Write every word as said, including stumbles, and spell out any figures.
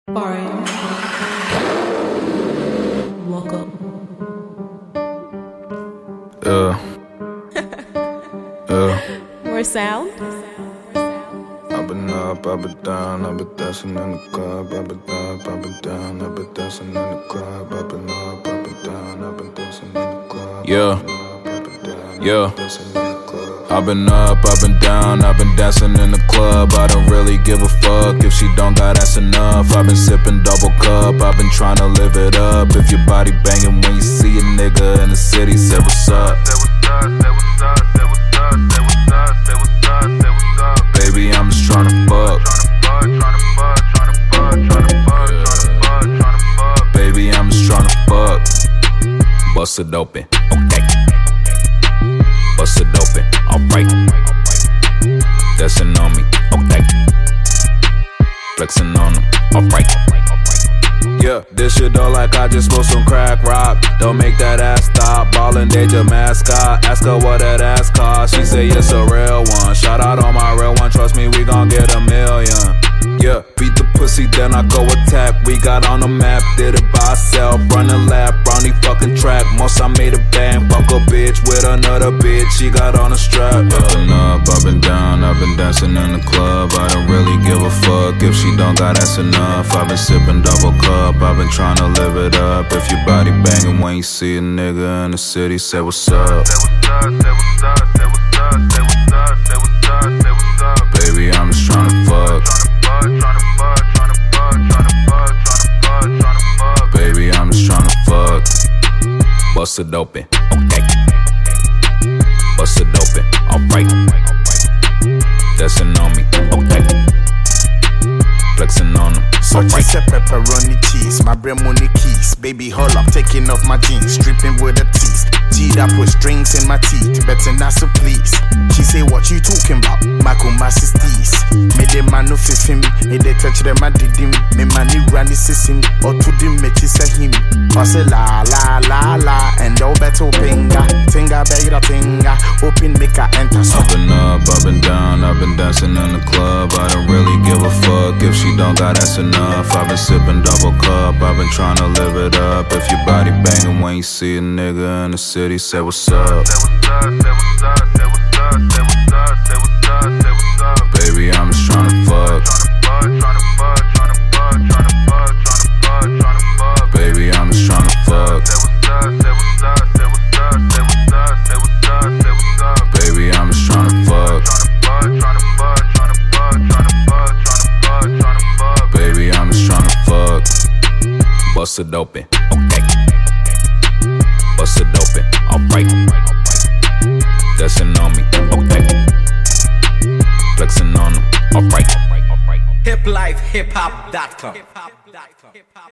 Foreign. Welcome. Yeah. Yeah. More sound? I've been up, I've been down, I've been dancing in the club. I've been up, I've been down, I've been dancing in the club. I've been up, I've been down, I've been dancing in the club. Yeah. Yeah. I've been up, I've been down, I've been dancing in the club. I don't really give a fuck if she don't got ass enough. I've been sipping double cup, I've been trying to live it up. If your body banging when you see a nigga in the city, say what's up. Baby, I'm just tryna fuck. Baby, I'm just tryna fuck. Bust it open, okay. Bust it open, alright. Dancing on me, okay. Flexing on them, alright. Yeah, this shit though like I just smoked some crack rock. Don't make that ass stop, ballin' danger mascot. Ask her what that ass cost, she say it's a real one. Shout out on my real one, trust me we gon' get a million. Yeah, beat the pussy then I go attack. We got on the map, did it by ourselves. Run a lap, round the fucking track. Most I made a bang, fuck a bitch with another bitch. She got on a strap. I've been up, I've been down, I've been dancing in the club. I don't really give a fuck if she don't got ass enough. I've been sipping double cup, I've been trying to live it up. If your body banging when you see a nigga in the city, say what's up. Baby, I'm just tryna fuck. Baby, I'm just tryna fuck. Bust it open, okay. Bust it open, alright. Dancing on me, okay. Flexing on them, alright. alright. Such a pepperoni cheese, my brain money keys. Baby, hold up, taking off my jeans, stripping with the teeth. Teed up with strings in my teeth, better not so please. She say, what you talking about? Michael Masses tease. Me de man no fif him, me de touch them I did him. Me money run the system, or to the match is a him. I say la la la la, and all better finger. Finger better finger, open make a enter. I've been up, I've been down, I've been dancing in the club. I don't really give a fuck if she don't got ass enough. I've been sipping double cup, I've been trying to live it up. If your body banging when you see a nigga in the city, say what's up. Baby, I'm just tryna fuck. Baby, I'm just tryna fuck. Baby, I'm just tryna fuck. Baby, I'm just tryna fuck. Bust it open, okay. Bust it open, alright. Dancing on me, okay. Flexing on them, alright. hip life hip hop dot com